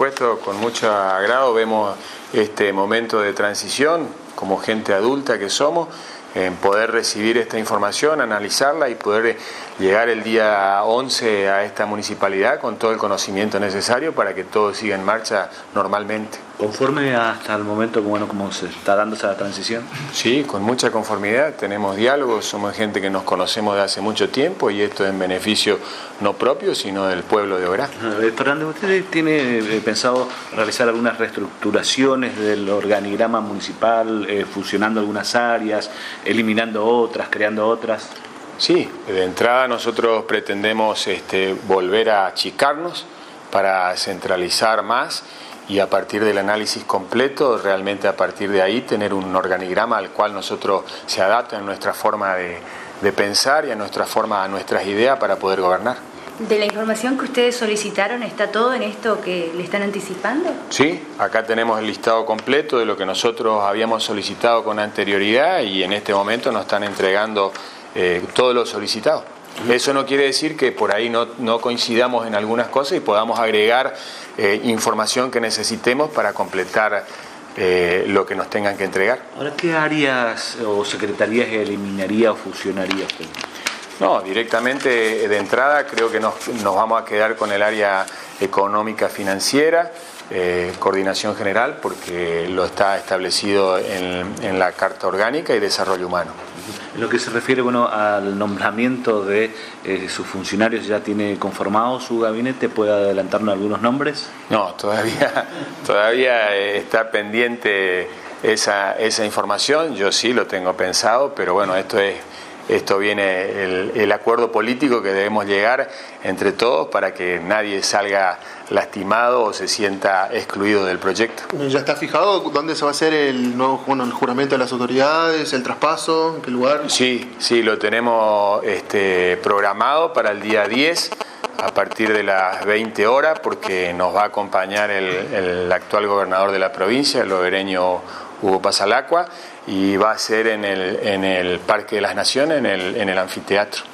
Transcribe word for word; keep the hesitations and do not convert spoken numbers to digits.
supuesto, con mucho agrado vemos este momento de transición como gente adulta que somos, en poder recibir esta información, analizarla y poder llegar el día once a esta municipalidad con todo el conocimiento necesario para que todo siga en marcha normalmente. ¿Conforme hasta el momento bueno, cómo se está dando esa transición? Sí, con mucha conformidad, tenemos diálogos, somos gente que nos conocemos de hace mucho tiempo y esto es en beneficio no propio, sino del pueblo de Oberá. Fernández, ¿usted tiene pensado realizar algunas reestructuraciones del organigrama municipal, eh, fusionando algunas áreas, eliminando otras, creando otras? Sí, de entrada nosotros pretendemos este, volver a achicarnos para centralizar más y a partir del análisis completo, realmente a partir de ahí tener un organigrama al cual nosotros se adapte a nuestra forma de, de pensar y a nuestra forma, a nuestras ideas para poder gobernar. ¿De la información que ustedes solicitaron está todo en esto que le están anticipando? Sí, acá tenemos el listado completo de lo que nosotros habíamos solicitado con anterioridad y en este momento nos están entregando eh, todo lo solicitado. Eso no quiere decir que por ahí no, no coincidamos en algunas cosas y podamos agregar eh, información que necesitemos para completar eh, lo que nos tengan que entregar. Ahora, ¿qué áreas o secretarías eliminaría o fusionaría usted? No, directamente de entrada creo que nos, nos vamos a quedar con el área económica financiera, eh, coordinación general, porque lo está establecido en, en la Carta Orgánica y Desarrollo Humano. En lo que se refiere bueno, al nombramiento de eh, sus funcionarios, ¿ya tiene conformado su gabinete? ¿Puede adelantarnos algunos nombres? No, todavía, todavía está pendiente esa, esa información. Yo sí lo tengo pensado, pero bueno, esto es esto viene el, el acuerdo político que debemos llegar entre todos para que nadie salga lastimado o se sienta excluido del proyecto. ¿Ya está fijado dónde se va a hacer el nuevo bueno, el juramento de las autoridades, el traspaso, en qué lugar? Sí, sí, lo tenemos este, programado para el día diez a partir de las veinte horas porque nos va a acompañar el, el actual gobernador de la provincia, el obereño Hugo Pasalacqua, y va a ser en el, en el Parque de las Naciones, en el, en el anfiteatro.